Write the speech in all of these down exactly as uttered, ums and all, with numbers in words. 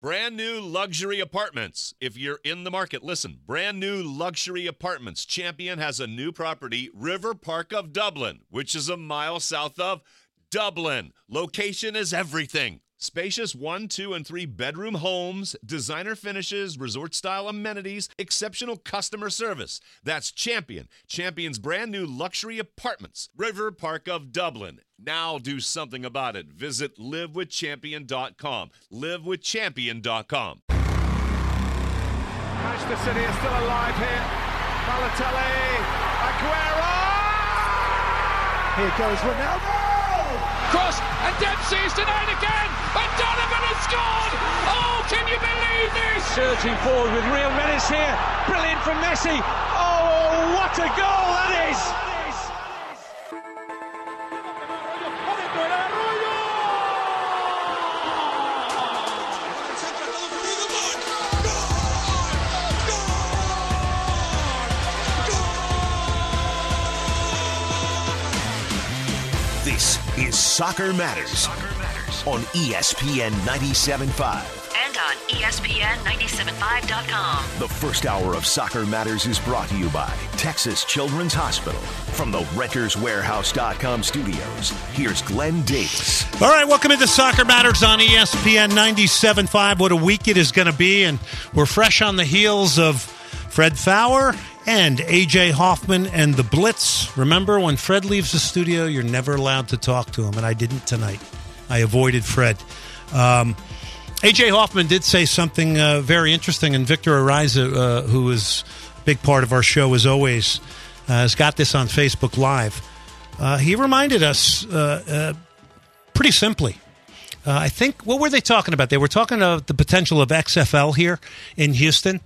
Brand new luxury apartments. If you're in the market, listen. Brand new luxury apartments. Champion has a new property, River Park of Dublin, which is a mile south of Dublin. Location is everything. Spacious one, two, and three bedroom homes, designer finishes, resort-style amenities, exceptional customer service. That's Champion. Champion's brand new luxury apartments. River Park of Dublin. Now do something about it. Visit live with champion dot com. live with champion dot com. Manchester City is still alive here. Balotelli, Aguero! Here goes Ronaldo! Cross, and Dempsey is denied again, and Donovan has scored! Oh, can you believe this? Surging forward with real menace here. Brilliant from Messi. Oh, what a goal that is! This is Soccer Matters, Soccer Matters on E S P N ninety-seven point five. And on E S P N ninety-seven point five dot com. The first hour of Soccer Matters is brought to you by Texas Children's Hospital. From the Renters Warehouse dot com studios, here's Glenn Davis. All right, welcome into Soccer Matters on E S P N ninety-seven point five. What a week it is going to be, and we're fresh on the heels of Fred Faour and A J Hoffman and the Blitz. Remember, when Fred leaves the studio, you're never allowed to talk to him, and I didn't tonight. I avoided Fred. Um, A J Hoffman did say something uh, very interesting, and Victor Ariza, uh, who is a big part of our show as always, uh, has got this on Facebook Live. Uh, he reminded us uh, uh, pretty simply. Uh, I think, what were they talking about? They were talking about the potential of X F L here in Houston,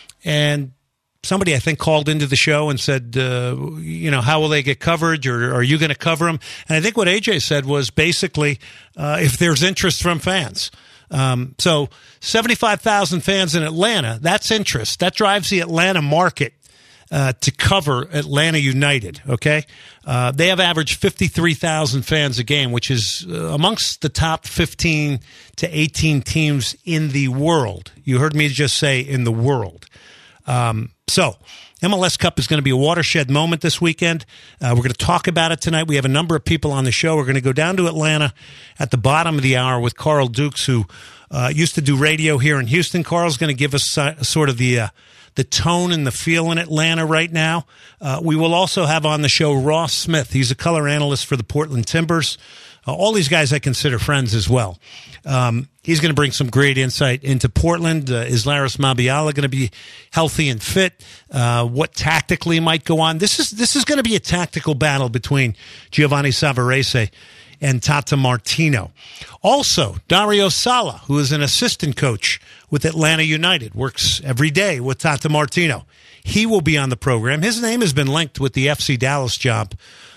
and somebody, I think, called into the show and said, uh, you know, how will they get coverage, or are you going to cover them? And I think what A J said was basically uh, if there's interest from fans. Um, so seventy-five thousand fans in Atlanta, that's interest. That drives the Atlanta market uh, to cover Atlanta United, okay? Uh, they have averaged fifty-three thousand fans a game, which is uh, amongst the top fifteen to eighteen teams in the world. You heard me just say in the world. Um, so M L S Cup is going to be a watershed moment this weekend. Uh, we're going to talk about it tonight. We have a number of people on the show. We're going to go down to Atlanta at the bottom of the hour with Carl Dukes, who uh, used to do radio here in Houston. Carl's going to give us uh, sort of the uh, the tone and the feel in Atlanta right now. Uh, we will also have on the show Ross Smith. He's a color analyst for the Portland Timbers. Uh, all these guys I consider friends as well. Um, he's going to bring some great insight into Portland. Uh, is Laris Mabiala going to be healthy and fit? Uh, what tactically might go on? This is this is going to be a tactical battle between Giovanni Savarese and Tata Martino. Also, Dario Sala, who is an assistant coach with Atlanta United, works every day with Tata Martino. He will be on the program. His name has been linked with the F C Dallas job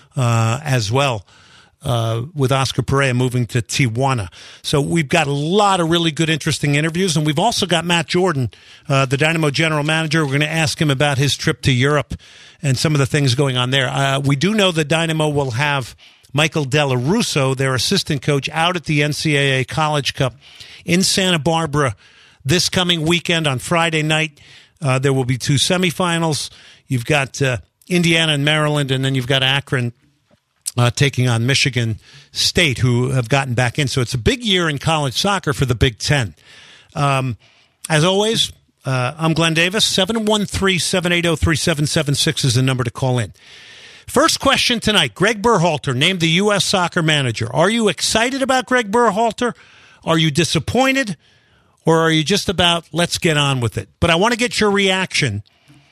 uh, as well. Uh, with Oscar Pereira moving to Tijuana. So we've got a lot of really good, interesting interviews, and we've also got Matt Jordan, uh, the Dynamo general manager. We're going to ask him about his trip to Europe and some of the things going on there. Uh, we do know that Dynamo will have Michael Della Russo, their assistant coach, out at the N C double A College Cup in Santa Barbara this coming weekend on Friday night. Uh, there will be two semifinals. You've got uh, Indiana and Maryland, and then you've got Akron Uh, taking on Michigan State, who have gotten back in. So it's a big year in college soccer for the Big Ten. Um, as always, uh, I'm Glenn Davis. seven one three, seven eight zero, three seven seven six is the number to call in. First question tonight, Greg Berhalter named the U S soccer manager. Are you excited about Greg Berhalter? Are you disappointed? Or are you just about, let's get on with it? But I want to get your reaction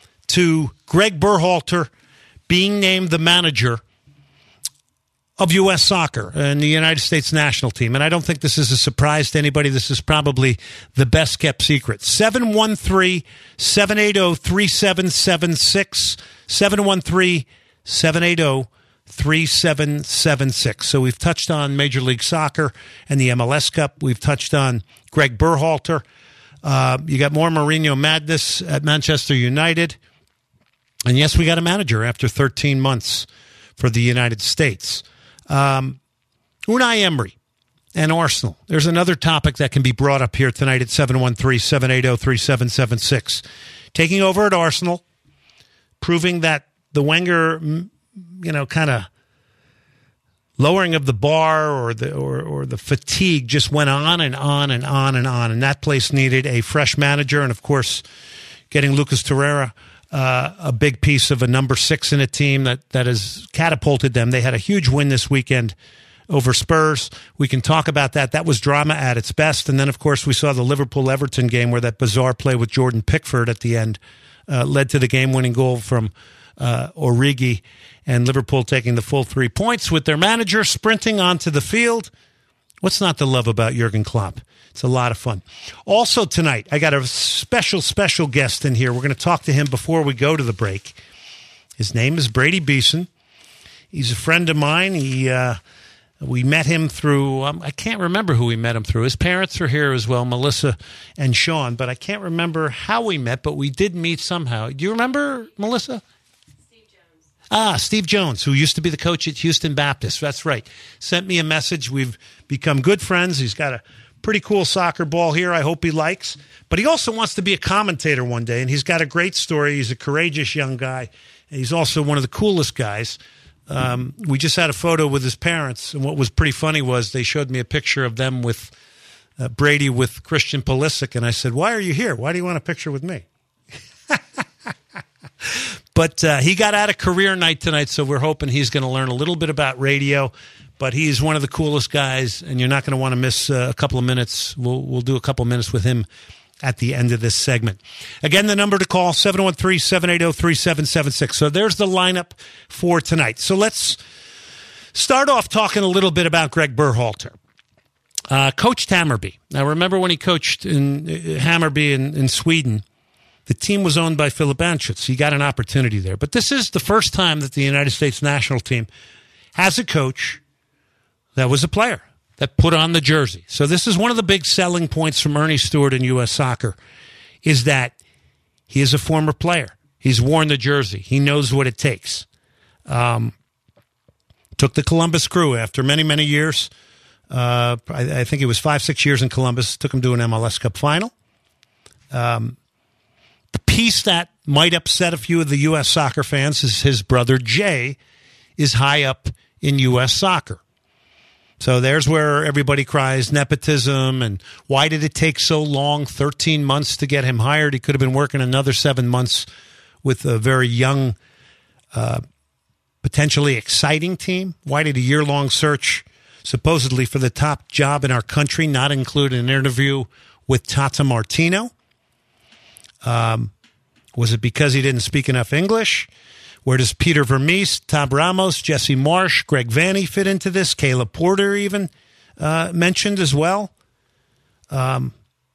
to Greg Berhalter being named the manager of U S soccer and the United States national team. And I don't think this is a surprise to anybody. This is probably the best kept secret. seven one three, seven eight zero, three seven seven six. seven one three, seven eight zero, three seven seven six. So we've touched on Major League Soccer and the M L S Cup. We've touched on Greg Berhalter. Uh, you got more Mourinho madness at Manchester United. And yes, we got a manager after thirteen months for the United States. Um, Unai Emery and Arsenal. There's another topic that can be brought up here tonight at seven one three, seven eight zero, three seven seven six. Taking over at Arsenal, proving that the Wenger, you know, kind of lowering of the bar or the or, or the fatigue just went on and on and on and on. And that place needed a fresh manager. And, of course, getting Lucas Torreira, uh, a big piece of a number six in a team that, that has catapulted them. They had a huge win this weekend over Spurs. We can talk about that. That was drama at its best. And then, of course, we saw the Liverpool-Everton game where that bizarre play with Jordan Pickford at the end uh, led to the game-winning goal from uh, Origi, and Liverpool taking the full three points with their manager sprinting onto the field. What's not to love about Jurgen Klopp? It's a lot of fun. Also tonight, I got a special, special guest in here. We're going to talk to him before we go to the break. His name is Brady Beeson. He's a friend of mine. He... Uh, We met him through, um, I can't remember who we met him through. His parents are here as well, Melissa and Sean, but I can't remember how we met, but we did meet somehow. Do you remember, Melissa? Steve Jones. Ah, Steve Jones, who used to be the coach at Houston Baptist. That's right. Sent me a message. We've become good friends. He's got a pretty cool soccer ball here I hope he likes. But he also wants to be a commentator one day, and he's got a great story. He's a courageous young guy. And he's also one of the coolest guys. Um, we just had a photo with his parents, and what was pretty funny was they showed me a picture of them with uh, Brady with Christian Pulisic, and I said, why are you here? Why do you want a picture with me? But uh, he got out of career night tonight, so we're hoping he's going to learn a little bit about radio, but he's one of the coolest guys, and you're not going to want to miss uh, a couple of minutes. We'll, we'll do a couple of minutes with him at the end of this segment. Again, the number to call, seven one three, seven eight zero, three seven seven six. So there's the lineup for tonight. So let's start off talking a little bit about Greg Berhalter. Uh, coached Hammarby. Now, remember when he coached in uh, Hammarby in, in Sweden, the team was owned by Philip Anschutz. He got an opportunity there. But this is the first time that the United States national team has a coach that was a player, that put on the jersey. So this is one of the big selling points from Ernie Stewart in U S Soccer, is that he is a former player. He's worn the jersey. He knows what it takes. Um, took the Columbus Crew after many, many years. Uh, I, I think it was five, six years in Columbus. Took him to an M L S Cup final. Um, the piece that might upset a few of the U S soccer fans is his brother Jay is high up in U S soccer. So there's where everybody cries nepotism and why did it take so long, thirteen months to get him hired? He could have been working another seven months with a very young, uh, potentially exciting team. Why did a year-long search supposedly for the top job in our country not include an interview with Tata Martino? Um, was it because he didn't speak enough English? Where does Peter Vermees, Tom Ramos, Jesse Marsh, Greg Vanny fit into this? Caleb Porter even uh, mentioned as well. Um,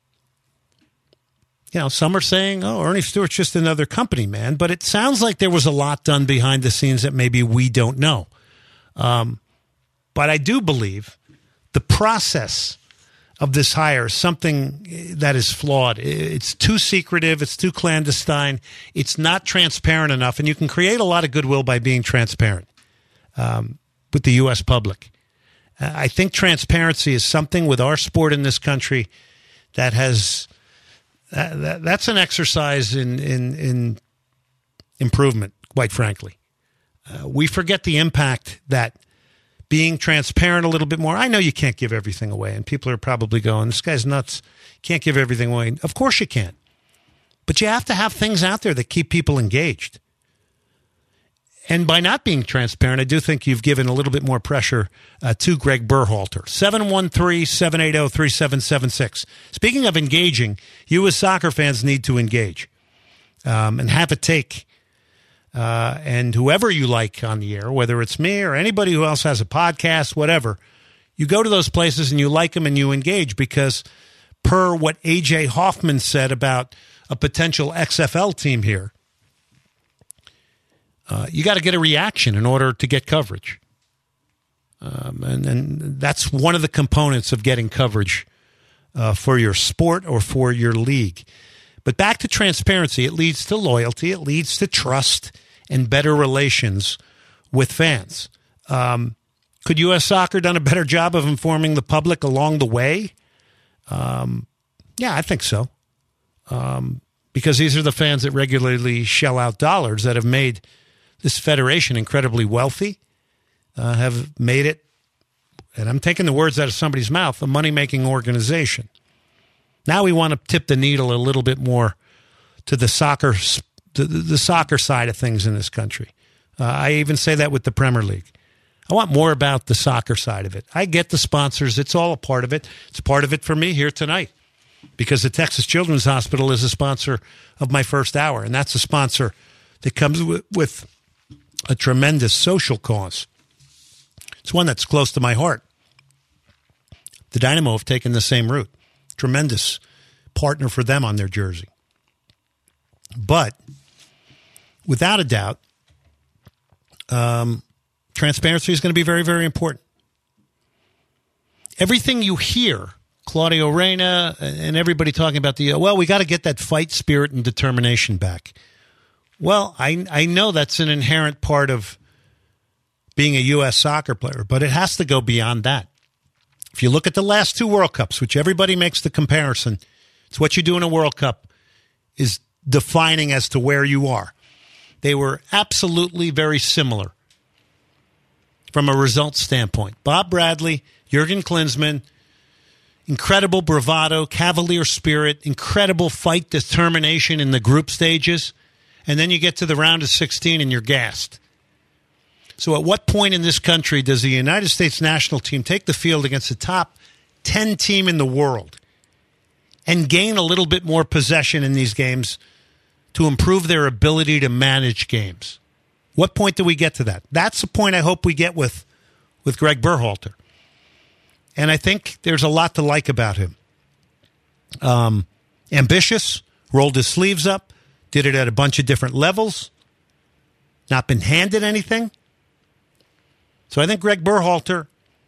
you know, some are saying, oh, Ernie Stewart's just another company, man. But it sounds like there was a lot done behind the scenes that maybe we don't know. Um, but I do believe the process of this hire is something that is flawed. It's too secretive. It's too clandestine. It's not transparent enough. And you can create a lot of goodwill by being transparent um, with the U S public. I think transparency is something with our sport in this country that has uh, that, that's an exercise in, in, in improvement, quite frankly. Uh, we forget the impact that being transparent a little bit more. I know you can't give everything away, and people are probably going, this guy's nuts. Can't give everything away. Of course you can't. But you have to have things out there that keep people engaged. And by not being transparent, I do think you've given a little bit more pressure uh, to Greg Berhalter. seven one three, seven eight zero, three seven seven six. Speaking of engaging, you as soccer fans need to engage um, and have a take. Uh, and whoever you like on the air, whether it's me or anybody who else has a podcast, whatever, you go to those places and you like them and you engage because per what A J Hoffman said about a potential X F L team here, uh, you got to get a reaction in order to get coverage. Um, and, and that's one of the components of getting coverage uh, for your sport or for your league. But back to transparency, it leads to loyalty, it leads to trust and better relations with fans. Um, Could U S Soccer done a better job of informing the public along the way? Um, yeah, I think so. Um, because these are the fans that regularly shell out dollars that have made this federation incredibly wealthy, uh, have made it, and I'm taking the words out of somebody's mouth, a money-making organization. Now we want to tip the needle a little bit more to the soccer, to the soccer side of things in this country. Uh, I even say that with the Premier League. I want more about the soccer side of it. I get the sponsors. It's all a part of it. It's part of it for me here tonight because the Texas Children's Hospital is a sponsor of my first hour, and that's a sponsor that comes with, with a tremendous social cause. It's one that's close to my heart. The Dynamo have taken the same route. Tremendous partner for them on their jersey. But without a doubt, um, transparency is going to be very, very important. Everything you hear, Claudio Reyna and everybody talking about the, well, we got to get that fight spirit and determination back. Well, I I know that's an inherent part of being a U S soccer player, but it has to go beyond that. If you look at the last two World Cups, which everybody makes the comparison, it's what you do in a World Cup is defining as to where you are. They were absolutely very similar from a results standpoint. Bob Bradley, Jurgen Klinsmann, incredible bravado, cavalier spirit, incredible fight determination in the group stages, and then you get to the round of sixteen and you're gassed. So at what point in this country does the United States national team take the field against the top ten team in the world and gain a little bit more possession in these games to improve their ability to manage games? What point do we get to that? That's the point I hope we get with, with Greg Berhalter. And I think there's a lot to like about him. Um, ambitious, rolled his sleeves up, did it at a bunch of different levels, not been handed anything. So I think Greg Berhalter,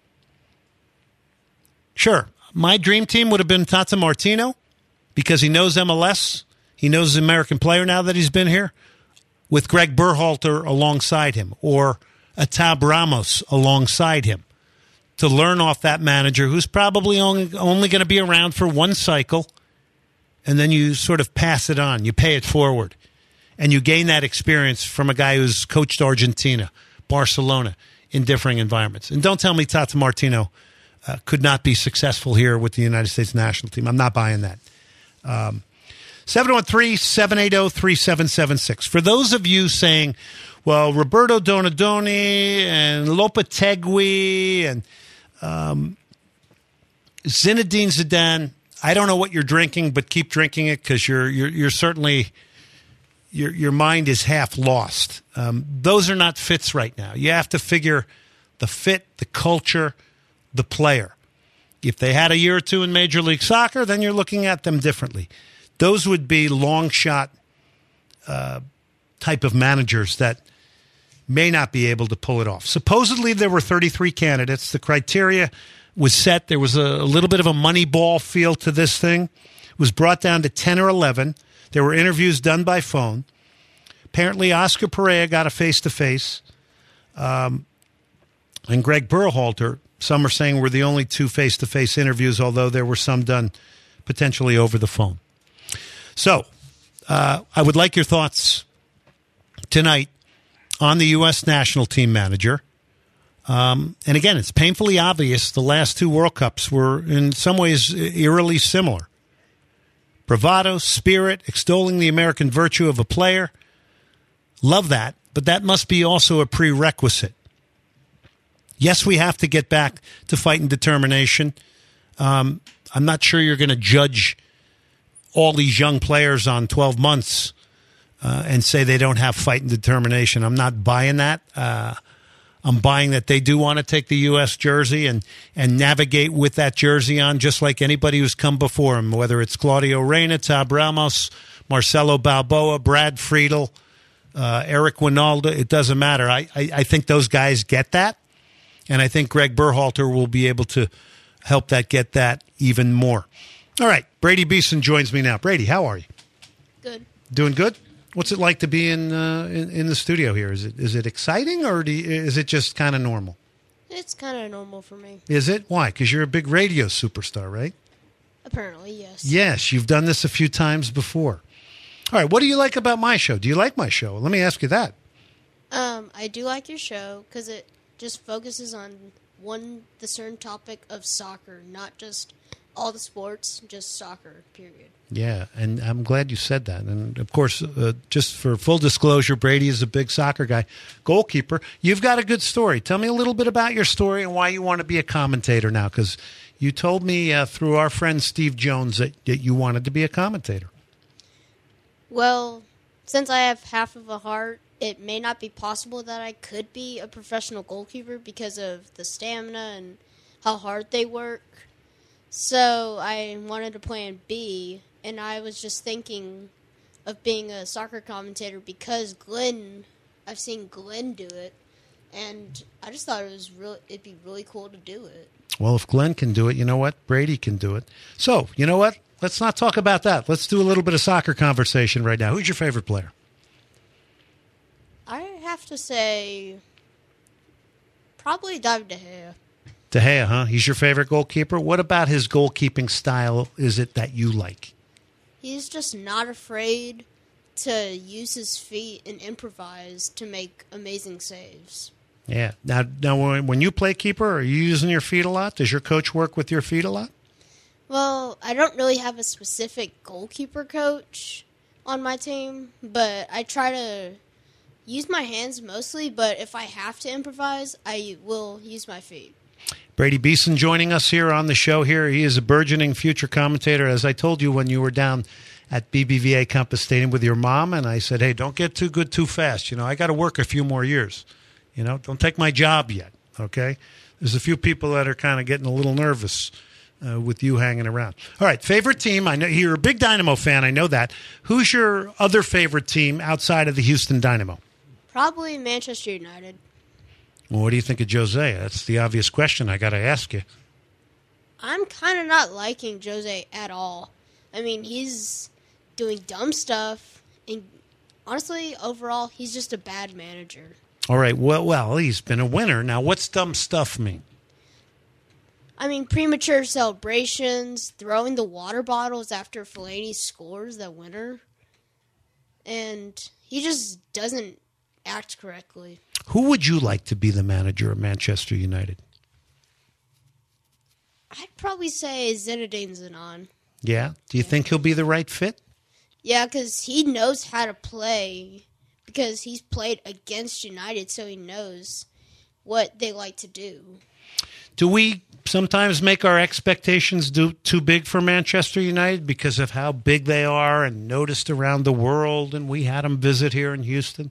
sure, my dream team would have been Tata Martino because he knows M L S. He knows the American player now that he's been here, with Greg Berhalter alongside him or a Tab Ramos alongside him to learn off that manager who's probably only, only going to be around for one cycle, and then you sort of pass it on. You pay it forward, and you gain that experience from a guy who's coached Argentina, Barcelona, in differing environments. And don't tell me Tata Martino uh, could not be successful here with the United States national team. I'm not buying that. Um, seven one three, seven eight zero, three seven seven six. For those of you saying, well, Roberto Donadoni and Lopetegui and um, Zinedine Zidane, I don't know what you're drinking, but keep drinking it because you're, you're, you're certainly... Your your mind is half lost. Um, those are not fits right now. You have to figure the fit, the culture, the player. If they had a year or two in Major League Soccer, then you're looking at them differently. Those would be long shot uh, type of managers that may not be able to pull it off. Supposedly there were thirty-three candidates. The criteria was set. There was a, a little bit of a money ball feel to this thing. It was brought down to ten or eleven. There were interviews done by phone. Apparently, Oscar Pereira got a face-to-face. Um, and Greg Berhalter, some are saying, were the only two face-to-face interviews, although there were some done potentially over the phone. So, uh, I would like your thoughts tonight on the U S national team manager. Um, and again, it's painfully obvious the last two World Cups were in some ways eerily similar. Bravado, spirit, extolling the American virtue of a player. Love that, but that must be also a prerequisite. Yes, we have to get back to fight and determination. Um, I'm not sure you're going to judge all these young players on twelve months uh, and say they don't have fight and determination. I'm not buying that. Uh, I'm buying that they do want to take the U S jersey and, and navigate with that jersey on just like anybody who's come before him, whether it's Claudio Reyna, Tab Ramos, Marcelo Balboa, Brad Friedel, uh, Eric Winalda. It doesn't matter. I, I, I think those guys get that, and I think Greg Berhalter will be able to help that get that even more. All right, Brady Beeson joins me now. Brady, how are you? Good. Doing good? What's it like to be in uh, in, in the studio here? Is it is it exciting or do you, is it just kind of normal? Yeah, It's kind of normal for me. Is it? Why? Because you're a big radio superstar, right? Apparently, yes. Yes, you've done this a few times before. All right, what do you like about my show? Do you like my show? Let me ask you that. Um, I do like your show because it just focuses on one the certain topic of soccer, not just all the sports, just soccer, period. Yeah, and I'm glad you said that. And, of course, uh, just for full disclosure, Brady is a big soccer guy, goalkeeper. You've got a good story. Tell me a little bit about your story and why you want to be a commentator now, because you told me uh, through our friend Steve Jones that, that you wanted to be a commentator. Well, since I have half of a heart, it may not be possible that I could be a professional goalkeeper because of the stamina and how hard they work. So I wanted a plan B, and I was just thinking of being a soccer commentator because Glenn, I've seen Glenn do it, and I just thought it was really, it'd be really cool to do it. Well, if Glenn can do it, you know what? Brady can do it. So, you know what? Let's not talk about that. Let's do a little bit of soccer conversation right now. Who's your favorite player? I have to say probably David De Gea. De Gea, huh? He's your favorite goalkeeper? What about his goalkeeping style is it that you like? He's just not afraid to use his feet and improvise to make amazing saves. Yeah. Now, now when you play keeper, are you using your feet a lot? Does your coach work with your feet a lot? Well, I don't really have a specific goalkeeper coach on my team, but I try to use my hands mostly, but if I have to improvise, I will use my feet. Brady Beeson joining us here on the show here. He is a burgeoning future commentator. As I told you when you were down at B B V A Compass Stadium with your mom, and I said, hey, don't get too good too fast. You know, I got to work a few more years. You know, don't take my job yet, okay? There's a few people that are kind of getting a little nervous uh, with you hanging around. All right, favorite team. I know you're a big Dynamo fan. I know that. Who's your other favorite team outside of the Houston Dynamo? Probably Manchester United. Well, what do you think of Jose? That's the obvious question I got to ask you. I'm kind of not liking Jose at all. I mean, he's doing dumb stuff, and honestly, overall, he's just a bad manager. All right, well, well, he's been a winner. Now, what's dumb stuff mean? I mean, premature celebrations, throwing the water bottles after Fellaini scores the winner, and he just doesn't act correctly. Who would you like to be the manager of Manchester United? I'd probably say Zinedine Zidane. Yeah? Do you yeah. think he'll be the right fit? Yeah, because he knows how to play, because he's played against United, so he knows what they like to do. Do we sometimes make our expectations do, too big for Manchester United because of how big they are and noticed around the world, and we had them visit here in Houston?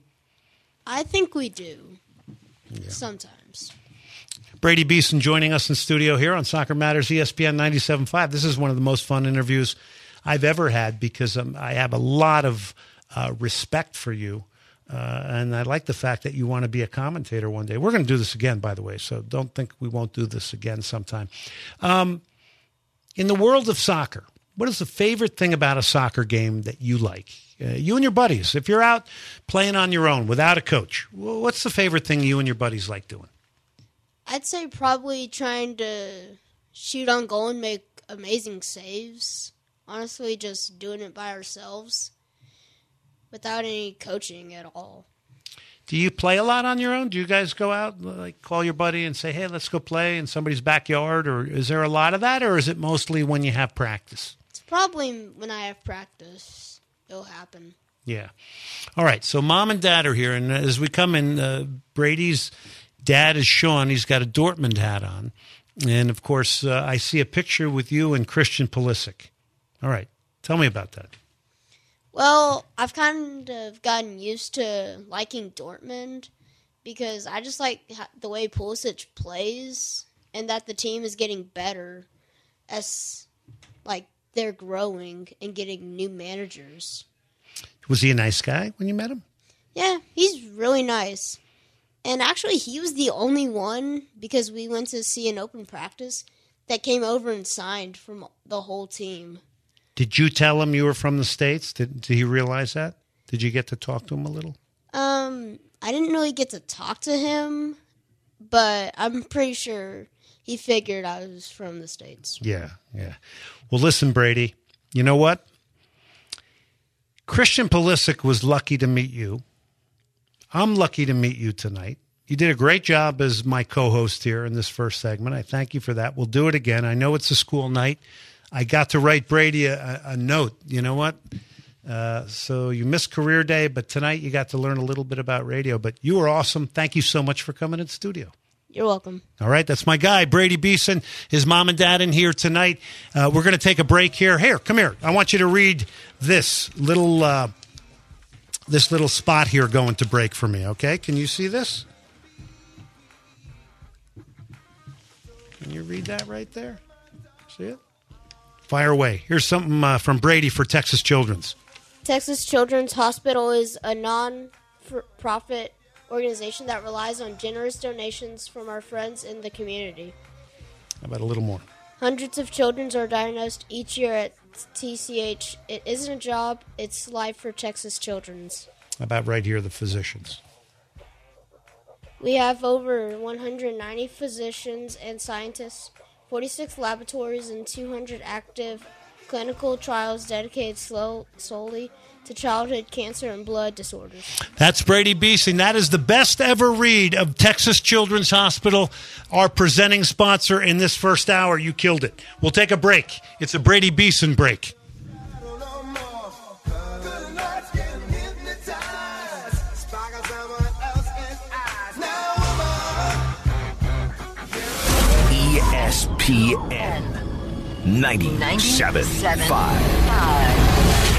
I think we do. Yeah. Sometimes. Brady Beeson joining us in studio here on Soccer Matters E S P N ninety-seven point five. This is one of the most fun interviews I've ever had because um, I have a lot of uh, respect for you. Uh, and I like the fact that you want to be a commentator one day. We're going to do this again, by the way, so don't think we won't do this again sometime. Um, in the world of soccer, what is the favorite thing about a soccer game that you like? Uh, you and your buddies, if you're out playing on your own without a coach, what's the favorite thing you and your buddies like doing? I'd say probably trying to shoot on goal and make amazing saves. Honestly, just doing it by ourselves without any coaching at all. Do you play a lot on your own? Do you guys go out, like call your buddy and say, hey, let's go play in somebody's backyard? Or is there a lot of that, or is it mostly when you have practice? It's probably when I have practice. It'll happen. Yeah. All right. So mom and dad are here. And as we come in, uh, Brady's dad is Sean. He's got a Dortmund hat on. And, of course, uh, I see a picture with you and Christian Pulisic. All right. Tell me about that. Well, I've kind of gotten used to liking Dortmund because I just like the way Pulisic plays and that the team is getting better as, like, they're growing and getting new managers. Was he a nice guy when you met him? Yeah, he's really nice. And actually, he was the only one, because we went to see an open practice, that came over and signed from the whole team. Did you tell him you were from the States? Did, did he realize that? Did you get to talk to him a little? Um, I didn't really get to talk to him, but I'm pretty sure he figured I was from the States. Yeah, yeah. Well, listen, Brady, you know what? Christian Pulisic was lucky to meet you. I'm lucky to meet you tonight. You did a great job as my co-host here in this first segment. I thank you for that. We'll do it again. I know it's a school night. I got to write Brady a, a note. You know what? Uh, so you missed career day, but tonight you got to learn a little bit about radio. But you were awesome. Thank you so much for coming in studio. You're welcome. All right, that's my guy, Brady Beeson, his mom and dad in here tonight. Uh, we're going to take a break here. Here, come here. I want you to read this little uh, this little spot here going to break for me, okay? Can you see this? Can you read that right there? See it? Fire away. Here's something uh, from Brady for Texas Children's. Texas Children's Hospital is a non-profit organization that relies on generous donations from our friends in the community. How about a little more? Hundreds of children are diagnosed each year at T C H. It isn't a job, it's life for Texas Children's. How about right here, the physicians? We have over one hundred ninety physicians and scientists, forty-six laboratories, and two hundred active clinical trials dedicated slow, solely to childhood cancer and blood disorders. That's Brady Beeson. That is the best ever read of Texas Children's Hospital, our presenting sponsor in this first hour. You killed it. We'll take a break. It's a Brady Beeson break. E S P N ninety-seven point five.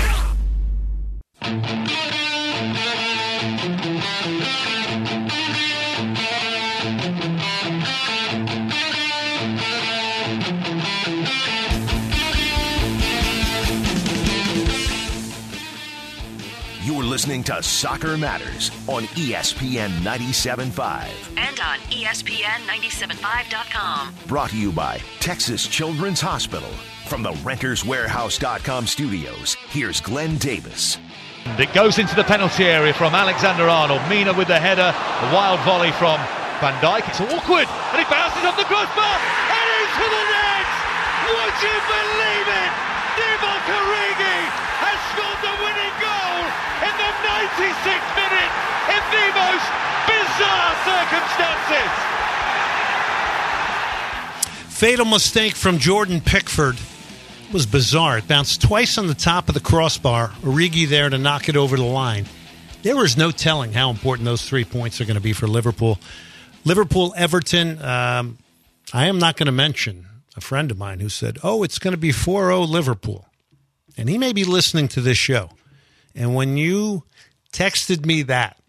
You're listening to Soccer Matters on E S P N ninety-seven point five. And on E S P N ninety-seven point five dot com. Brought to you by Texas Children's Hospital. From the Renters Warehouse dot com studios, here's Glenn Davis. It goes into the penalty area from Alexander Arnold. Mina with the header, a wild volley from Van Dijk. It's awkward, and it bounces off the crossbar, and into the net! Would you believe it? Divock Origi has scored the winning goal in the ninety-sixth minute in the most bizarre circumstances. Fatal mistake from Jordan Pickford. Was bizarre. It bounced twice on the top of the crossbar. Origi there to knock it over the line. There was no telling how important those three points are going to be for Liverpool. Liverpool, Everton. Um, I am not going to mention a friend of mine who said, oh, it's going to be four oh Liverpool. And he may be listening to this show. And when you texted me that,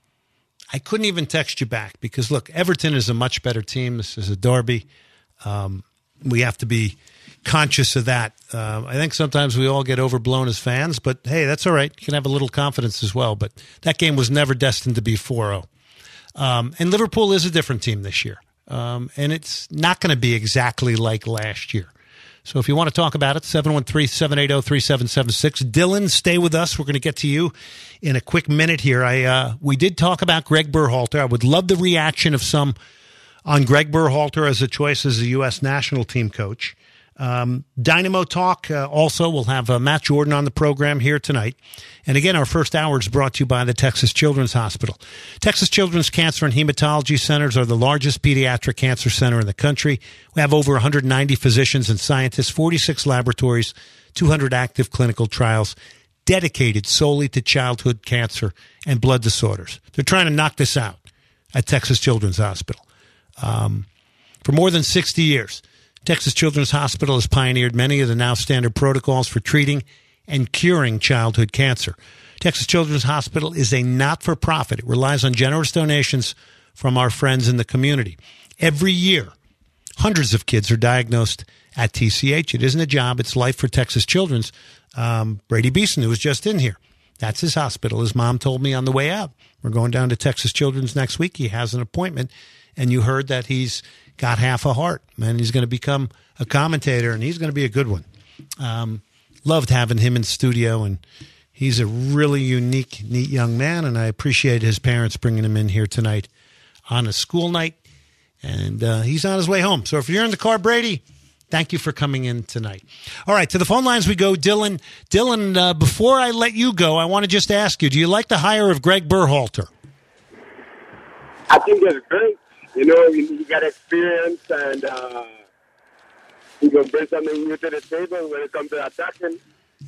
I couldn't even text you back because, look, Everton is a much better team. This is a derby. Um, we have to be conscious of that. Uh, I think sometimes we all get overblown as fans, but hey, that's all right. You can have a little confidence as well. But that game was never destined to be four oh. Um, and Liverpool is a different team this year. Um, and it's not going to be exactly like last year. So if you want to talk about it, seven one three, seven eight zero, three seven seven six. Dylan, stay with us. We're going to get to you in a quick minute here. I uh, We did talk about Greg Berhalter. I would love the reaction of some on Greg Berhalter as a choice as a U S national team coach. Um, Dynamo Talk uh, also will have uh, Matt Jordan on the program here tonight. And again, our first hour is brought to you by the Texas Children's Hospital. Texas Children's Cancer and Hematology Centers are the largest pediatric cancer center in the country. We have over one hundred ninety physicians and scientists, forty-six laboratories, two hundred active clinical trials dedicated solely to childhood cancer and blood disorders. They're trying to knock this out at Texas Children's Hospital. Um, for more than sixty years, Texas Children's Hospital has pioneered many of the now standard protocols for treating and curing childhood cancer. Texas Children's Hospital is a not-for-profit. It relies on generous donations from our friends in the community. Every year, hundreds of kids are diagnosed at T C H. It isn't a job. It's life for Texas Children's. Um, Brady Beeson, who was just in here, that's his hospital. His mom told me on the way out, we're going down to Texas Children's next week. He has an appointment, and you heard that he's got half a heart, and he's going to become a commentator, and he's going to be a good one. Um, loved having him in studio, and he's a really unique, neat young man, and I appreciate his parents bringing him in here tonight on a school night. And uh, he's on his way home. So if you're in the car, Brady, thank you for coming in tonight. All right, to the phone lines we go. Dylan, Dylan. Uh, before I let you go, I want to just ask you, do you like the hire of Greg Berhalter? I think it's great. You know, you, you got experience, and uh, you can bring something new to the table when it comes to attacking.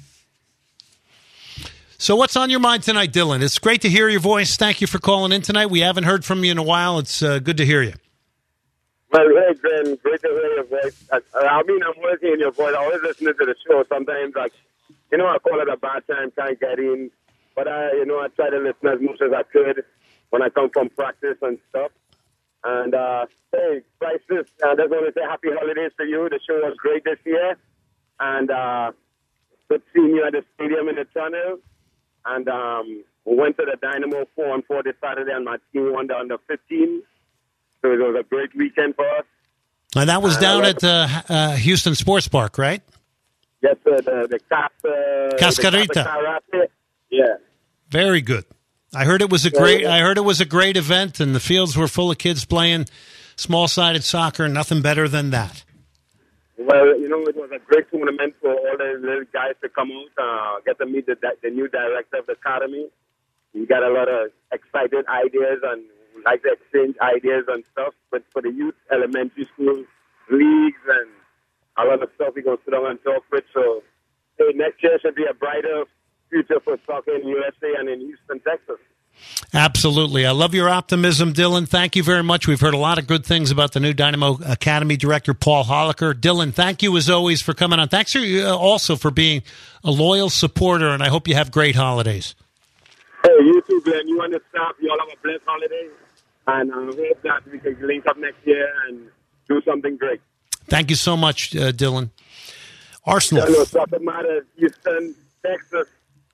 So what's on your mind tonight, Dylan? It's great to hear your voice. Thank you for calling in tonight. We haven't heard from you in a while. It's uh, good to hear you. Well, hey, Glenn, great to hear your voice. I, I mean, I'm working in your voice. I always listen to the show. Sometimes, like, you know, I call it a bad time, can't get in. But, I, you know, I try to listen as much as I could when I come from practice and stuff. And, uh, hey, Priceless, I just want to say happy holidays to you. The show was great this year. And uh, good seeing you at the stadium in the tunnel. And um, we went to the Dynamo four on four this Saturday, and my team won the under fifteen. So it was a great weekend for us. And that was uh, down at uh, uh, Houston Sports Park, right? Yes, sir. The, the Cap, uh, Cascarita. The yeah. Very good. I heard it was a great. I heard it was a great event, and the fields were full of kids playing small-sided soccer. Nothing better than that. Well, you know, it was a great tournament for all the little guys to come out, uh, get to meet the, the new director of the academy. You got a lot of excited ideas and like to exchange ideas and stuff. But for the youth, elementary school leagues and a lot of stuff we're going to sit down and talk with. So hey, next year should be a brighter future for soccer in U S A and in Houston, Texas. Absolutely. I love your optimism, Dylan. Thank you very much. We've heard a lot of good things about the new Dynamo Academy director, Paul Holliker. Dylan, thank you as always for coming on. Thanks for you also for being a loyal supporter, and I hope you have great holidays. Hey, you too, Glenn. You and the staff, you all have a blessed holiday, and I hope that we can link up next year and do something great. Thank you so much, uh, Dylan. Arsenal. Hello, Soccer Matters, Houston, Texas.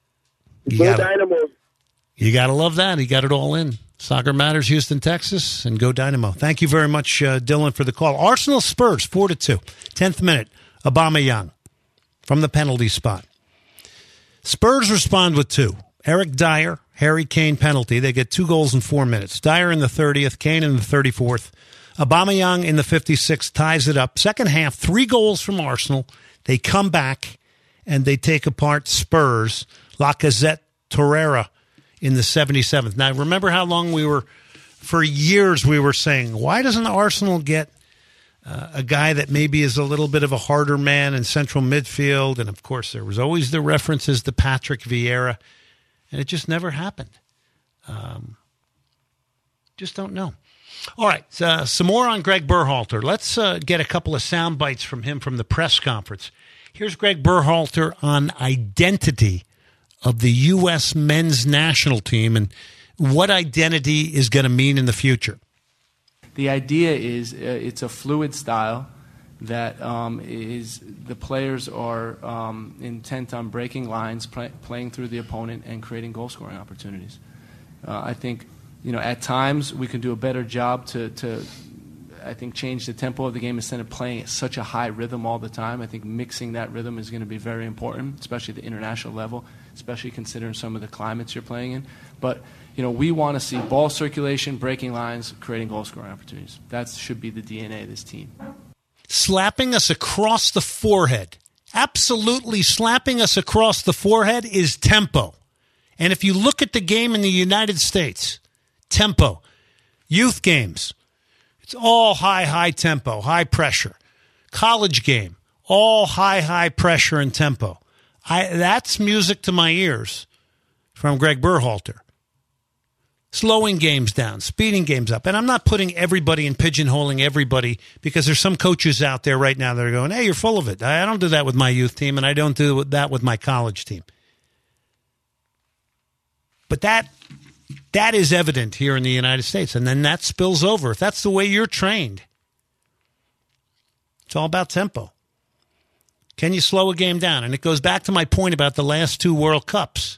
Go Dynamos. You got to love that. He got it all in. Soccer Matters, Houston, Texas, and go Dynamo. Thank you very much, uh, Dylan, for the call. Arsenal Spurs, four to two. tenth minute, Aubameyang from the penalty spot. Spurs respond with two. Eric Dyer, Harry Kane penalty. They get two goals in four minutes. Dyer in the thirtieth, Kane in the thirty-fourth. Aubameyang in the fifty-sixth ties it up. Second half, three goals from Arsenal. They come back, and they take apart Spurs. Lacazette, Torreira in the seventy-seventh. Now, remember how long we were, for years we were saying, why doesn't Arsenal get uh, a guy that maybe is a little bit of a harder man in central midfield? And, of course, there was always the references to Patrick Vieira, and it just never happened. Um, just don't know. All right, uh, some more on Greg Berhalter. Let's uh, get a couple of sound bites from him from the press conference. Here's Greg Berhalter on identity of the U S men's national team and what identity is going to mean in the future. The idea is uh, it's a fluid style that um, is the players are um, intent on breaking lines, play, playing through the opponent, and creating goal-scoring opportunities. Uh, I think, you know, at times we can do a better job to, to, I think, change the tempo of the game instead of playing at such a high rhythm all the time. I think mixing that rhythm is going to be very important, especially at the international level, especially considering some of the climates you're playing in. But, you know, we want to see ball circulation, breaking lines, creating goal-scoring opportunities. That should be the D N A of this team. Slapping us across the forehead, absolutely slapping us across the forehead is tempo. And if you look at the game in the United States, tempo, youth games, it's all high, high tempo, high pressure. College game, all high, high pressure and tempo. I, that's music to my ears from Greg Berhalter. Slowing games down, speeding games up. And I'm not putting everybody and pigeonholing everybody because there's some coaches out there right now that are going, hey, you're full of it. I don't do that with my youth team, and I don't do that with my college team. But that that is evident here in the United States, and then that spills over. If that's the way you're trained, it's all about tempo. Can you slow a game down? And it goes back to my point about the last two World Cups.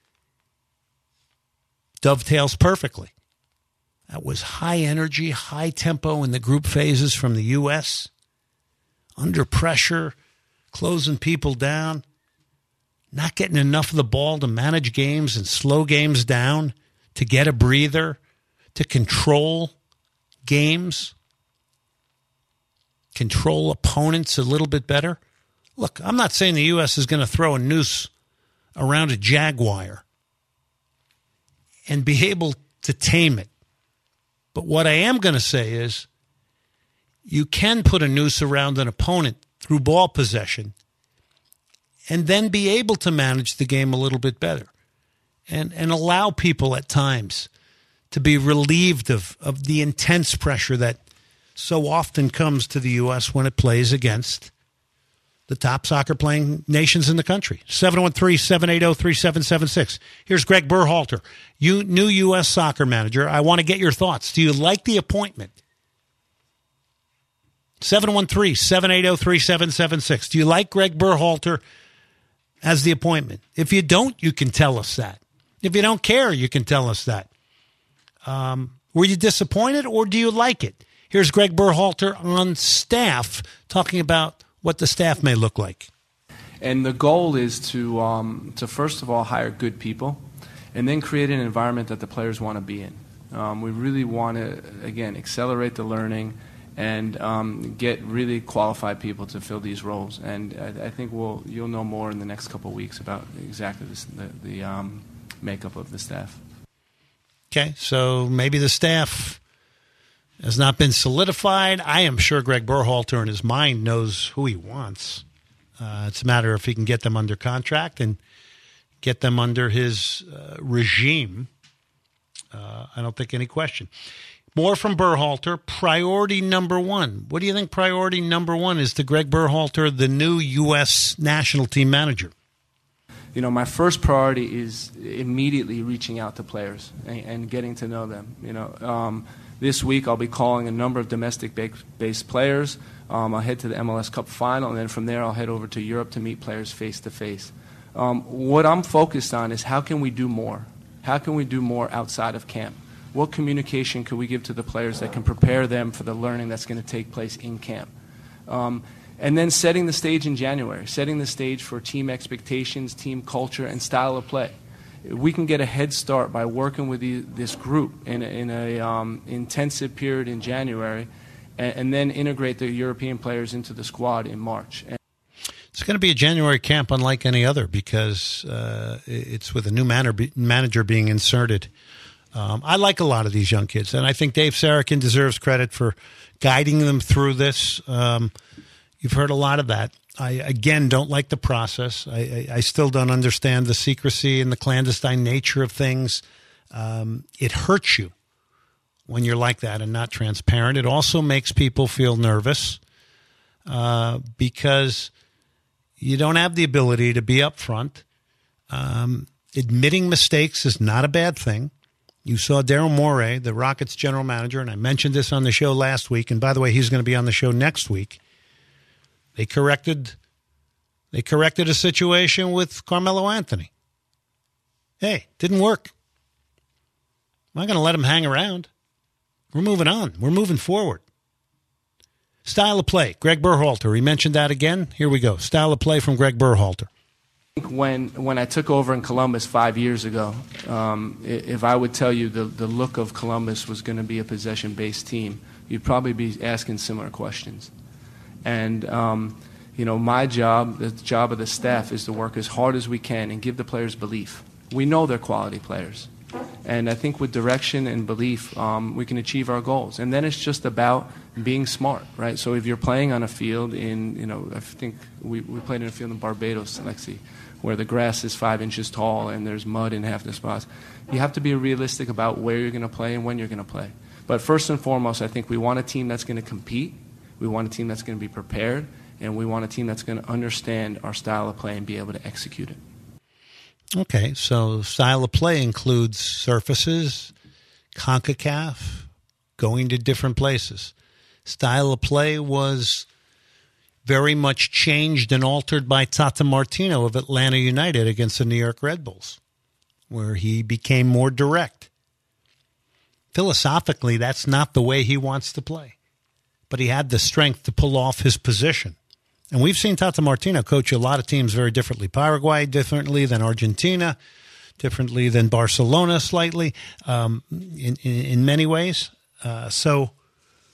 Dovetails perfectly. That was high energy, high tempo in the group phases from the U S. Under pressure, closing people down, not getting enough of the ball to manage games and slow games down, to get a breather, to control games. control opponents a little bit better. Look, I'm not saying the U S is going to throw a noose around a jaguar and be able to tame it. But what I am going to say is you can put a noose around an opponent through ball possession and then be able to manage the game a little bit better and, and allow people at times to be relieved of, of the intense pressure that so often comes to the U S when it plays against the top soccer playing nations in the country. seven one three, seven eight zero, three seven seven six. Here's Greg Berhalter, you new U S soccer manager. I want to get your thoughts. Do you like the appointment? seven one three, seven eight zero, three seven seven six. Do you like Greg Berhalter as the appointment? If you don't, you can tell us that. If you don't care, you can tell us that. Um, were you disappointed or do you like it? Here's Greg Berhalter on staff talking about what the staff may look like. And the goal is to, um, to first of all, hire good people and then create an environment that the players want to be in. Um, we really want to, again, accelerate the learning and um, get really qualified people to fill these roles. And I, I think we'll, you'll know more in the next couple of weeks about exactly this, the, the um, makeup of the staff. Okay, so maybe the staff has not been solidified. I am sure Greg Berhalter in his mind knows who he wants. Uh, it's a matter of if he can get them under contract and get them under his uh, regime. Uh, I don't think any question. More from Berhalter. Priority number one. What do you think priority number one is to Greg Berhalter, the new U S national team manager? You know, my first priority is immediately reaching out to players and, and getting to know them. You know, um, this week I'll be calling a number of domestic-based players. Um, I'll head to the M L S Cup final, and then from there I'll head over to Europe to meet players face-to-face. Um, what I'm focused on is how can we do more? How can we do more outside of camp? What communication can we give to the players that can prepare them for the learning that's going to take place in camp? Um, and then setting the stage in January, setting the stage for team expectations, team culture, and style of play. We can get a head start by working with the, this group in a, in a um, intensive period in January, and, and then integrate the European players into the squad in March. And it's going to be a January camp unlike any other because uh, it's with a new manager, manager being inserted. Um, I like a lot of these young kids, and I think Dave Sarachan deserves credit for guiding them through this. Um, you've heard a lot of that. I, again, don't like the process. I, I, I still don't understand the secrecy and the clandestine nature of things. Um, it hurts you when you're like that and not transparent. It also makes people feel nervous uh, because you don't have the ability to be upfront. Um, admitting mistakes is not a bad thing. You saw Daryl Morey, the Rockets general manager, and I mentioned this on the show last week, and by the way, he's going to be on the show next week. They corrected they corrected a situation with Carmelo Anthony. Hey, didn't work. I'm not going to let him hang around. We're moving on. We're moving forward. Style of play, Greg Berhalter. He mentioned that again. Here we go. Style of play from Greg Berhalter. When when I took over in Columbus five years ago, um, if I would tell you the, the look of Columbus was going to be a possession-based team, you'd probably be asking similar questions. And, um, you know, my job, the job of the staff, is to work as hard as we can and give the players belief. We know they're quality players. And I think with direction and belief, um, we can achieve our goals. And then it's just about being smart, right? So if you're playing on a field in, you know, I think we, we played in a field in Barbados, Lexi, where the grass is five inches tall and there's mud in half the spots. You have to be realistic about where you're going to play and when you're going to play. But first and foremost, I think we want a team that's going to compete. We want a team that's going to be prepared. And we want a team that's going to understand our style of play and be able to execute it. Okay, so style of play includes surfaces, CONCACAF, going to different places. Style of play was very much changed and altered by Tata Martino of Atlanta United against the New York Red Bulls, where he became more direct. Philosophically, that's not the way he wants to play, but he had the strength to pull off his position. And we've seen Tata Martino coach a lot of teams very differently. Paraguay differently than Argentina, differently than Barcelona slightly, um, in, in, in many ways. Uh, so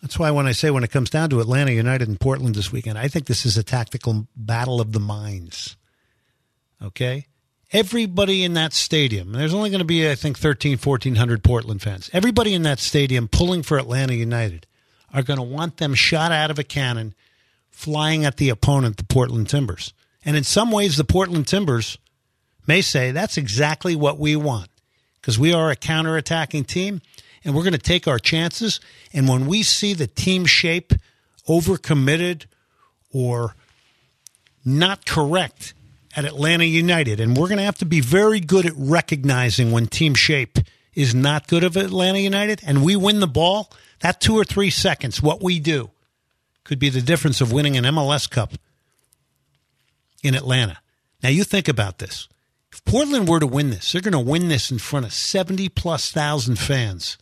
That's why when I say when it comes down to Atlanta United and Portland this weekend, I think this is a tactical battle of the minds. Okay? Everybody in that stadium, there's only going to be, I think, thirteen, fourteen hundred Portland fans. Everybody in that stadium pulling for Atlanta United are going to want them shot out of a cannon flying at the opponent, the Portland Timbers. And in some ways, the Portland Timbers may say that's exactly what we want because we are a counterattacking team and we're going to take our chances. And when we see the team shape overcommitted or not correct at Atlanta United, and we're going to have to be very good at recognizing when team shape is not good of Atlanta United, and we win the ball, that two or three seconds, what we do, could be the difference of winning an M L S Cup in Atlanta. Now, you think about this. If Portland were to win this, they're going to win this in front of seventy-plus thousand fans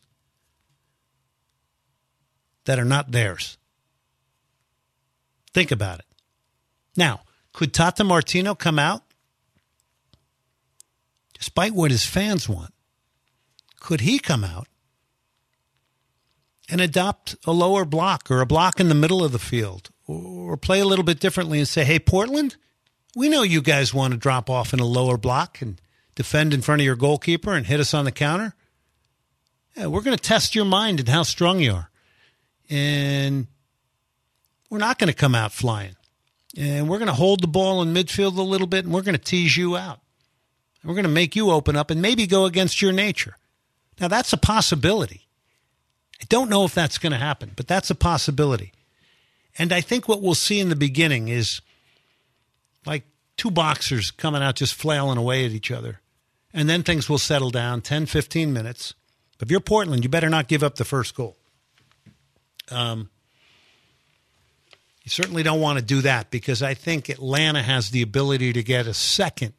that are not theirs. Think about it. Now, could Tata Martino come out? Despite what his fans want, could he come out and adopt a lower block or a block in the middle of the field or play a little bit differently and say, hey, Portland, we know you guys want to drop off in a lower block and defend in front of your goalkeeper and hit us on the counter. Yeah, we're going to test your mind and how strong you are. And we're not going to come out flying. And we're going to hold the ball in midfield a little bit, and we're going to tease you out. We're going to make you open up and maybe go against your nature. Now, that's a possibility. I don't know if that's going to happen, but that's a possibility. And I think what we'll see in the beginning is like two boxers coming out just flailing away at each other. And then things will settle down, ten, fifteen minutes. But if you're Portland, you better not give up the first goal. Um. You certainly don't want to do that because I think Atlanta has the ability to get a second.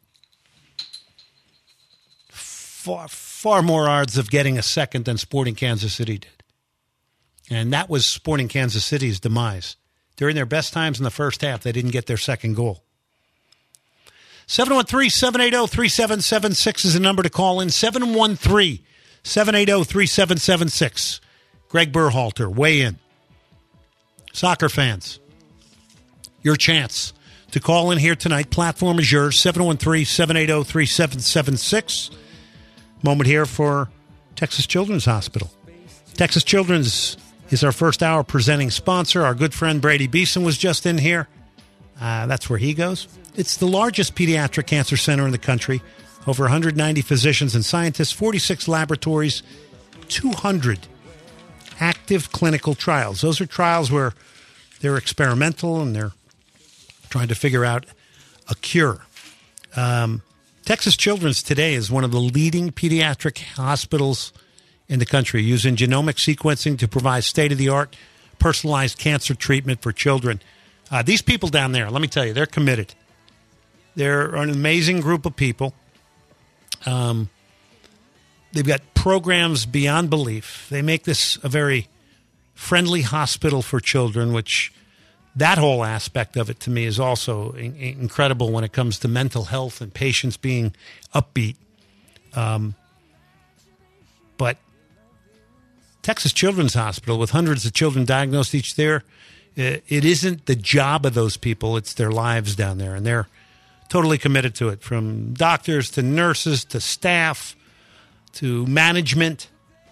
Far, far more odds of getting a second than Sporting Kansas City did. And that was Sporting Kansas City's demise. During their best times in the first half, they didn't get their second goal. seven one three, seven eight zero, three seven seven six is the number to call in. seven one three, seven eight zero, three seven seven six. Greg Berhalter, weigh in. Soccer fans. Your chance to call in here tonight. Platform is yours, seven one three, seven eight zero, three seven seven six. Moment here for Texas Children's Hospital. Texas Children's is our first hour presenting sponsor. Our good friend Brady Beeson was just in here. Uh, that's where he goes. It's the largest pediatric cancer center in the country. Over one hundred ninety physicians and scientists, forty-six laboratories, two hundred active clinical trials. Those are trials where they're experimental and they're trying to figure out a cure. Um, Texas Children's today is one of the leading pediatric hospitals in the country, using genomic sequencing to provide state-of-the-art personalized cancer treatment for children. Uh, these people down there, let me tell you, they're committed. They're an amazing group of people. Um, they've got programs beyond belief. They make this a very friendly hospital for children, which that whole aspect of it to me is also in- incredible when it comes to mental health and patients being upbeat. Um, but Texas Children's Hospital, with hundreds of children diagnosed each year, it, it isn't the job of those people, it's their lives down there. And they're totally committed to it, from doctors to nurses to staff to management,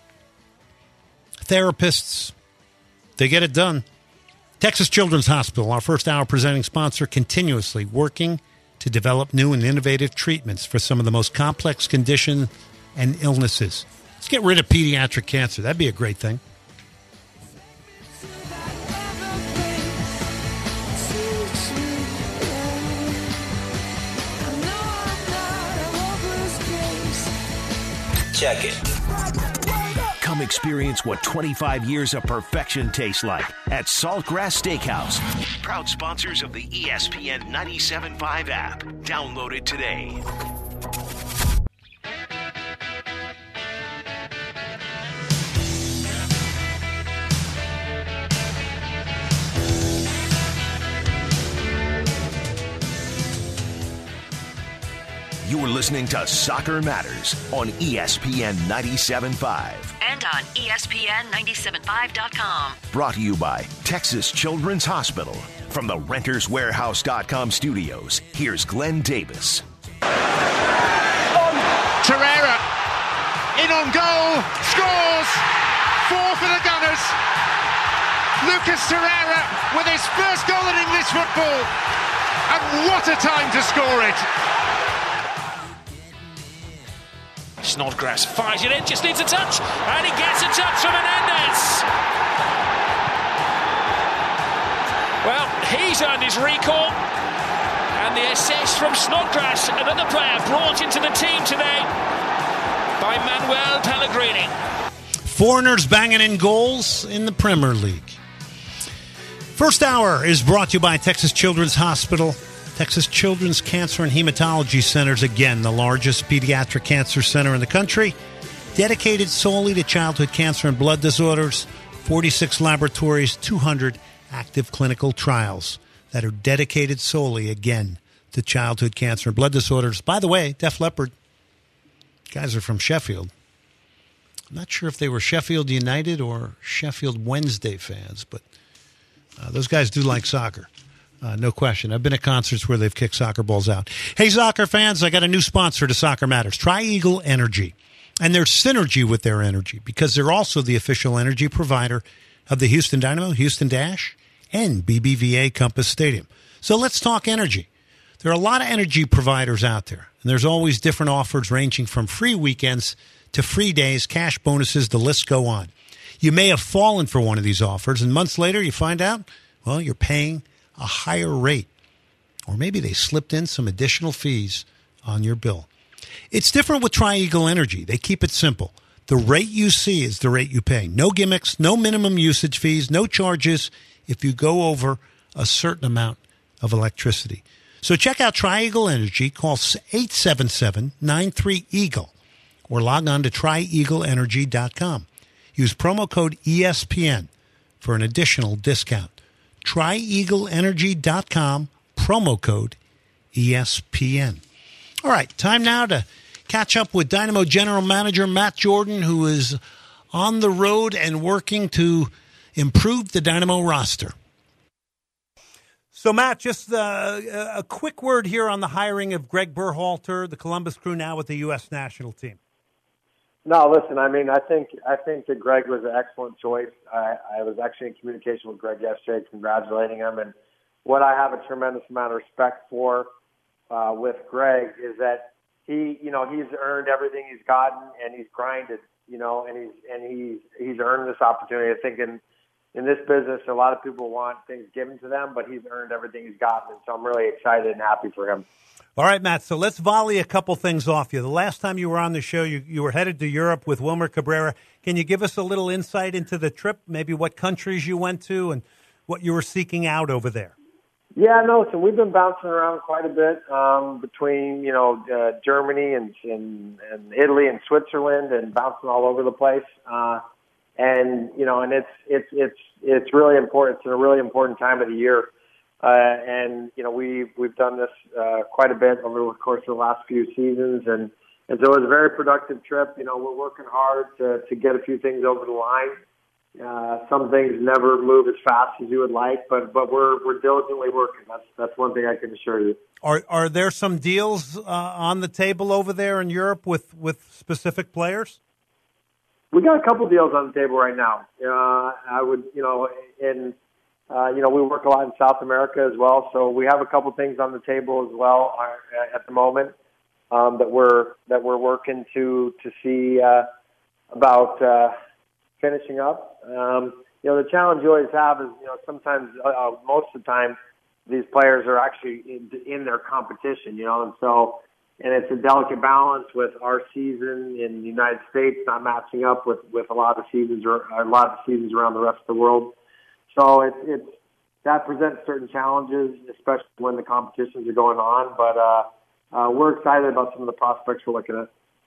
therapists. They get it done. Texas Children's Hospital, our first hour presenting sponsor, continuously working to develop new and innovative treatments for some of the most complex conditions and illnesses. Let's get rid of pediatric cancer. That'd be a great thing. Check it. Come experience what twenty-five years of perfection tastes like at Saltgrass Steakhouse. Proud sponsors of the E S P N ninety-seven point five app. Download it today. You're listening to Soccer Matters on E S P N ninety-seven point five. And on E S P N ninety-seven five dot com. Brought to you by Texas Children's Hospital. From the Renters Warehouse dot com studios, here's Glenn Davis. Torreira in on goal, scores, four for the Gunners. Lucas Torreira with his first goal in English football, and what a time to score it. Snodgrass fires it in, just needs a touch, and he gets a touch from Menendez. Well, he's earned his recall, and the assist from Snodgrass, another player brought into the team today by Manuel Pellegrini. Foreigners banging in goals in the Premier League. First hour is brought to you by Texas Children's Hospital. Texas Children's Cancer and Hematology Centers, again, the largest pediatric cancer center in the country, dedicated solely to childhood cancer and blood disorders, forty-six laboratories, two hundred active clinical trials that are dedicated solely, again, to childhood cancer and blood disorders. By the way, Def Leppard, guys are from Sheffield. I'm not sure if they were Sheffield United or Sheffield Wednesday fans, but uh, those guys do like soccer. Uh, no question. I've been at concerts where they've kicked soccer balls out. Hey, soccer fans, I got a new sponsor to Soccer Matters, Tri-Eagle Energy. And there's synergy with their energy because they're also the official energy provider of the Houston Dynamo, Houston Dash, and B B V A Compass Stadium. So let's talk energy. There are a lot of energy providers out there, and there's always different offers ranging from free weekends to free days, cash bonuses, the list go on. You may have fallen for one of these offers, and months later you find out, well, you're paying a higher rate, or maybe they slipped in some additional fees on your bill. It's different with Tri-Eagle Energy. They keep it simple. The rate you see is the rate you pay. No gimmicks, no minimum usage fees, no charges if you go over a certain amount of electricity. So check out Tri-Eagle Energy. Call eight seven seven, nine three, EAGLE or log on to tri eagle energy dot com. Use promo code E S P N for an additional discount. tri eagle energy dot com, promo code E S P N. All right, time now to catch up with Dynamo General Manager Matt Jordan, who is on the road and working to improve the Dynamo roster. So, Matt, just uh, a quick word here on the hiring of Greg Berhalter, the Columbus Crew, now with the U S national team. No, listen, I mean, I think I think that Greg was an excellent choice. I, I was actually in communication with Greg yesterday, congratulating him. And what I have a tremendous amount of respect for uh, with Greg is that he, you know, he's earned everything he's gotten, and he's grinded, you know, and he's and he's he's earned this opportunity. I think in in this business, a lot of people want things given to them, but he's earned everything he's gotten, and so I'm really excited and happy for him. All right, Matt, so let's volley a couple things off you. The last time you were on the show, you, you were headed to Europe with Wilmer Cabrera. Can you give us a little insight into the trip, maybe what countries you went to and what you were seeking out over there? Yeah, no, so we've been bouncing around quite a bit um, between, you know, uh, Germany and, and, and Italy and Switzerland and bouncing all over the place. Uh, and, you know, and it's, it's, it's, it's really important. It's a really important time of the year. Uh, and, you know, we've, we've done this uh, quite a bit over the course of the last few seasons. And, and so it was a very productive trip. You know, we're working hard to, to get a few things over the line. Uh, some things never move as fast as you would like, but, but we're, we're diligently working. That's, that's one thing I can assure you. Are, are there some deals uh, on the table over there in Europe with, with specific players? We got a couple deals on the table right now. Uh, I would, you know, in, Uh, you know, we work a lot in South America as well, so we have a couple things on the table as well uh, at the moment um, that we're that we're working to to see uh, about uh, finishing up. Um, you know, the challenge you always have is, you know, sometimes uh, most of the time these players are actually in, in their competition. You know, and so and it's a delicate balance with our season in the United States not matching up with, with a lot of seasons or a lot of seasons around the rest of the world. So it's, it's that presents certain challenges, especially when the competitions are going on. But uh, uh, we're excited about some of the prospects we're looking at.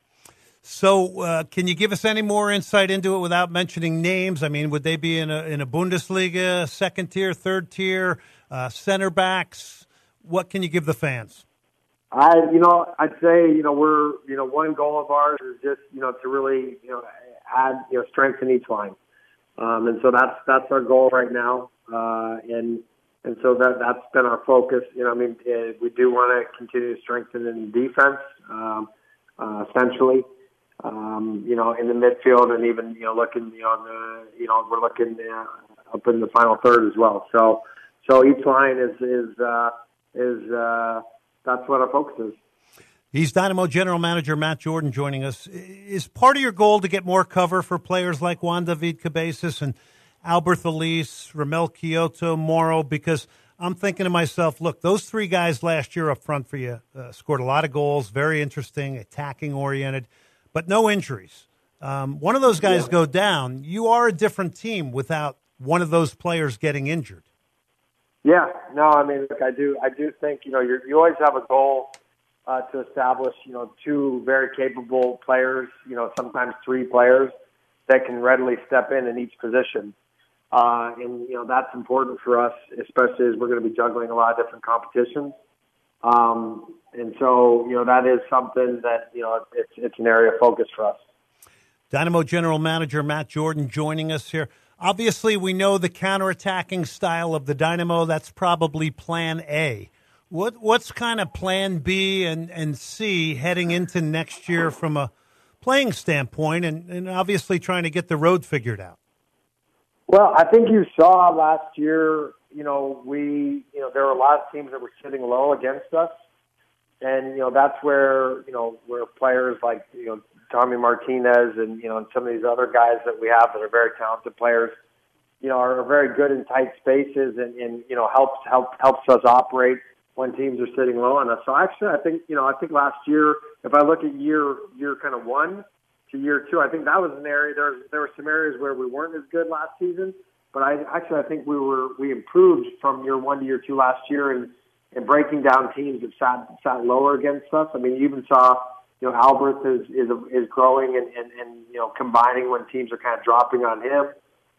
So uh, can you give us any more insight into it without mentioning names? I mean, would they be in a, in a Bundesliga, second tier, third tier, uh, center backs? What can you give the fans? I, you know, I'd say, you know, we're, you know, one goal of ours is just, you know, to really, you know, add, you know, strength in each line. Um, and so that's, that's our goal right now. Uh, and, and so that, that's been our focus. You know, I mean, uh, we do want to continue to strengthen in defense, um, uh, essentially, um, you know, in the midfield and even, you know, looking, you know, the, you know, we're looking uh, up in the final third as well. So, so each line is, is, uh, is, uh, that's what our focus is. He's Dynamo General Manager Matt Jordan joining us. Is part of your goal to get more cover for players like Juan David Cabezas and Albert Elise, Ramel Kyoto, Morrow? Because I'm thinking to myself, look, those three guys last year up front for you uh, scored a lot of goals, very interesting, attacking-oriented, but no injuries. Um, one of those guys yeah. go down. You are a different team without one of those players getting injured. Yeah, no, I mean, look, I do, I do think, you know, you're, you always have a goal uh, to establish, you know, two very capable players, you know, sometimes three players that can readily step in in each position. Uh, and, you know, that's important for us, especially as we're going to be juggling a lot of different competitions. Um, and so, you know, that is something that, you know, it's, it's an area of focus for us. Dynamo General Manager Matt Jordan joining us here. Obviously, we know the counterattacking style of the Dynamo. That's probably plan A. What What's kind of plan B and, and C heading into next year from a playing standpoint and, and obviously trying to get the road figured out? Well, I think you saw last year, you know, we, you know, there were a lot of teams that were sitting low against us. And, you know, that's where, you know, where players like, you know, Tommy Martinez and, you know, and some of these other guys that we have that are very talented players, you know, are very good in tight spaces and, and you know, helps, help, helps us operate when teams are sitting low on us. So actually, I think, you know, I think last year, if I look at year, year kind of one to year two, I think that was an area, there, there were some areas where we weren't as good last season, but I actually, I think we were, we improved from year one to year two last year and, and breaking down teams that sat, sat lower against us. I mean, you even saw, you know, Albert is is, is growing and, and, and, you know, combining when teams are kind of dropping on him.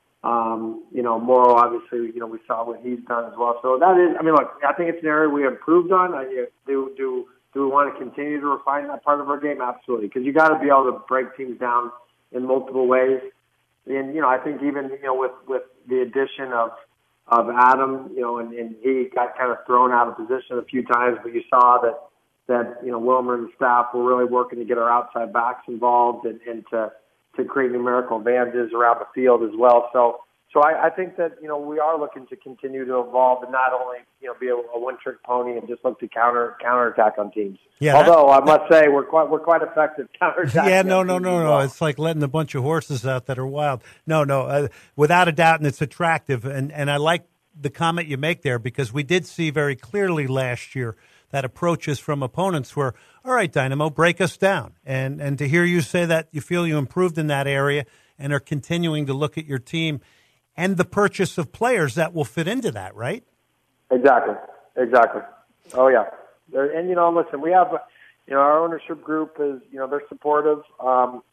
Um, you know, Morrow, obviously, you know, we saw what he's done as well. So that is, I mean, look, I think it's an area we improved on. I, do, do, do we want to continue to refine that part of our game? Absolutely. Because you got to be able to break teams down in multiple ways. And, you know, I think even, you know, with, with the addition of, of Adam, you know, and, and he got kind of thrown out of position a few times, but you saw that, that, you know, Wilmer and the staff were really working to get our outside backs involved and, and to, to create numerical advantages around the field as well. So, so I, I think that, you know, we are looking to continue to evolve and not only, you know, be a, a one-trick pony and just look to counter counterattack on teams. Yeah, Although that, I must say we're quite we're quite effective counterattacking. Yeah, no, no, no, no. Well. It's like letting a bunch of horses out that are wild. No, no, uh, without a doubt, and it's attractive. And and I like the comment you make there because we did see very clearly last year that approaches from opponents were, all right, Dynamo, break us down. And and to hear you say that you feel you improved in that area and are continuing to look at your team and the purchase of players that will fit into that, right? Exactly, exactly. Oh, yeah. They're, and, you know, listen, we have, you know, our ownership group is, you know, they're supportive. Um,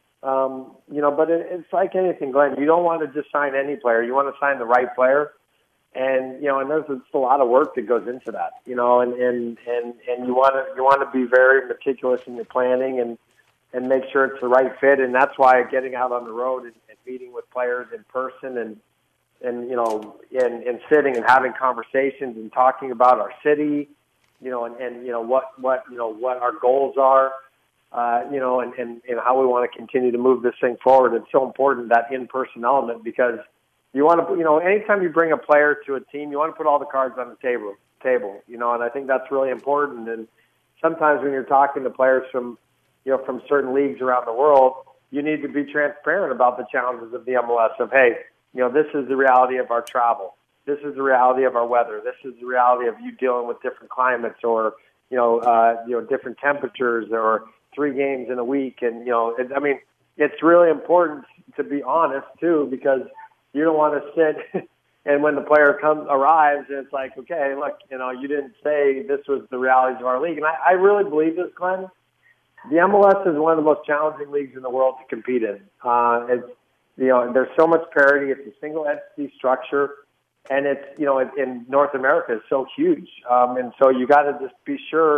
um, you know, but it, it's like anything, Glenn. You don't want to just sign any player. You want to sign the right player. And, you know, and there's a lot of work that goes into that, you know, and, and, and, and you want to, you want to be very meticulous in your planning and, and make sure it's the right fit. And that's why getting out on the road and, and meeting with players in person and, and, you know, and, and sitting and having conversations and talking about our city, you know, and, and, you know, what, what, you know, what our goals are, uh, you know, and, and, and how we want to continue to move this thing forward. It's so important, that in-person element, because you want to, you know, anytime you bring a player to a team, you want to put all the cards on the table, table, you know, and I think that's really important. And sometimes when you're talking to players from, you know, from certain leagues around the world, you need to be transparent about the challenges of the M L S of, hey, you know, this is the reality of our travel. This is the reality of our weather. This is the reality of you dealing with different climates or, you know, uh, you know, different temperatures or three games in a week. And, you know, it, I mean, it's really important to be honest too, because you don't want to sit and when the player comes arrives, and it's like, okay, look, you know, you didn't say this was the realities of our league. And I, I really believe this, Glenn. The M L S is one of the most challenging leagues in the world to compete in. Uh, it's, you know, there's so much parity. It's a single entity structure, and it's, you know, in, in North America, it's so huge. Um, and so you got to just be sure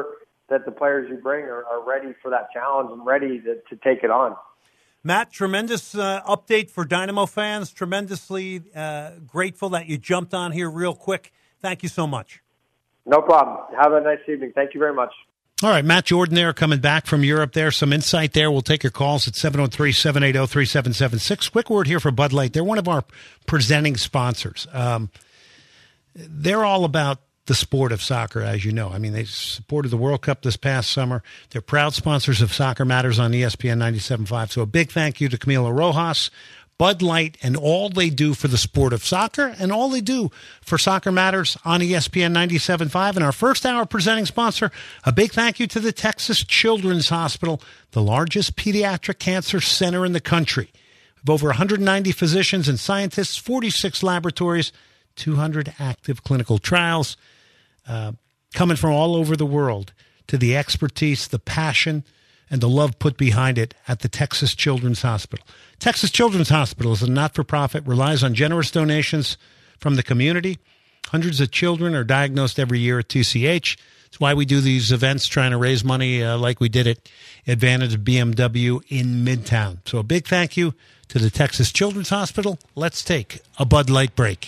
that the players you bring are, are ready for that challenge and ready to, to take it on. Matt, tremendous uh, update for Dynamo fans. Tremendously uh, grateful that you jumped on here real quick. Thank you so much. No problem. Have a nice evening. Thank you very much. All right, Matt Jordan there coming back from Europe there. Some insight there. We'll take your calls at seven oh three, seven eight oh, three seven seven six. Quick word here for Bud Light. They're one of our presenting sponsors. Um, they're all about the sport of soccer, as you know. I mean, they supported the World Cup this past summer. They're proud sponsors of Soccer Matters on E S P N ninety-seven point five. So a big thank you to Camilo Rojas, Bud Light, and all they do for the sport of soccer and all they do for Soccer Matters on E S P N ninety-seven point five. And our first hour presenting sponsor, a big thank you to the Texas Children's Hospital, the largest pediatric cancer center in the country. With over one hundred ninety physicians and scientists, forty-six laboratories, two hundred active clinical trials, uh, coming from all over the world to the expertise, the passion, and the love put behind it at the Texas Children's Hospital. Texas Children's Hospital is a not-for-profit, relies on generous donations from the community. Hundreds of children are diagnosed every year at T C H. That's why we do these events trying to raise money uh, like we did at Advantage B M W in Midtown. So a big thank you to the Texas Children's Hospital. Let's take a Bud Light break.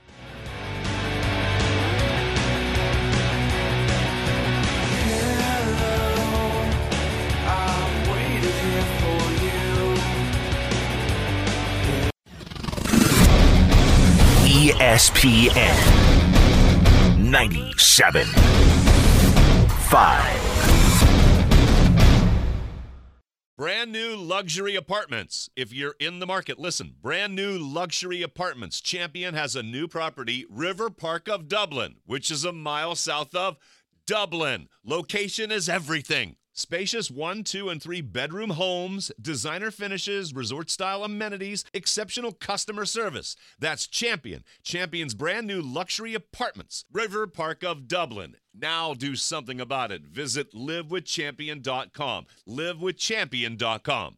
E S P N ninety-seven point five. Brand new luxury apartments. If you're in the market, listen. Brand new luxury apartments. Champion has a new property, River Park of Dublin, which is a mile south of Dublin. Location is everything. Spacious one, two, and three bedroom homes, designer finishes, resort-style amenities, exceptional customer service. That's Champion. Champion's brand new luxury apartments. River Park of Dublin. Now do something about it. Visit live with champion dot com. live with champion dot com.